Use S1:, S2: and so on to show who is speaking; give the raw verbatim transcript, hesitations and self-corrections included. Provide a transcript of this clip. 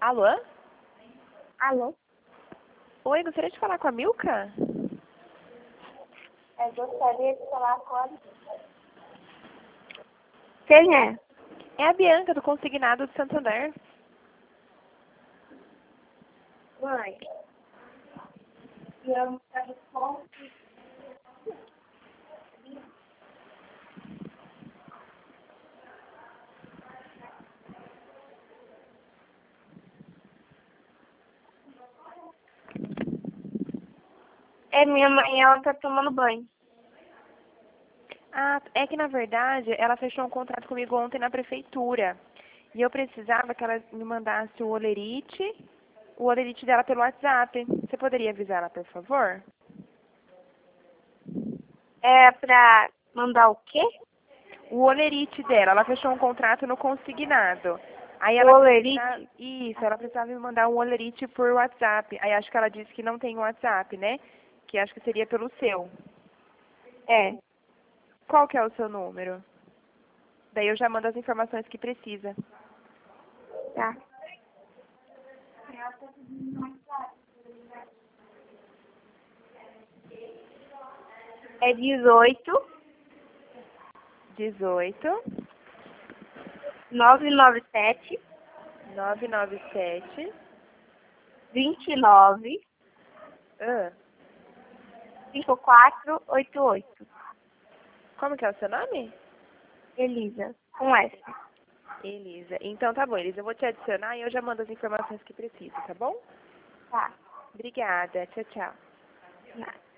S1: Alô?
S2: Alô?
S1: Oi, gostaria de falar com a Milka?
S2: Eu gostaria de falar com a... Quem é?
S1: É a Bianca, do Consignado de Santander.
S2: Mãe. Eu respondo. É, minha mãe, ela tá tomando banho.
S1: Ah, é que na verdade ela fechou um contrato comigo ontem na prefeitura. E eu precisava que ela me mandasse o olerite, o olerite dela pelo WhatsApp. Você poderia avisar ela, por favor?
S2: É pra mandar o quê?
S1: O olerite dela, ela fechou um contrato no consignado. Aí
S2: O
S1: ela
S2: olerite?
S1: precisa, isso, ela precisava me mandar um olerite por WhatsApp. Aí acho que ela disse que não tem WhatsApp, né? Que acho que seria pelo seu.
S2: É.
S1: Qual que é o seu número? Daí eu já mando as informações que precisa.
S2: Tá. É dezoito,
S1: dezoito,
S2: nove nove sete,
S1: nove nove sete,
S2: vinte e nove,
S1: ah,
S2: cinquenta e quatro, oitenta e oito.
S1: como que é o seu nome?
S2: Elisa, com S.
S1: Elisa. Então tá bom, Elisa, eu vou te adicionar e eu já mando as informações que precisa, tá bom?
S2: Tá.
S1: Obrigada, tchau, tchau.
S2: Nada.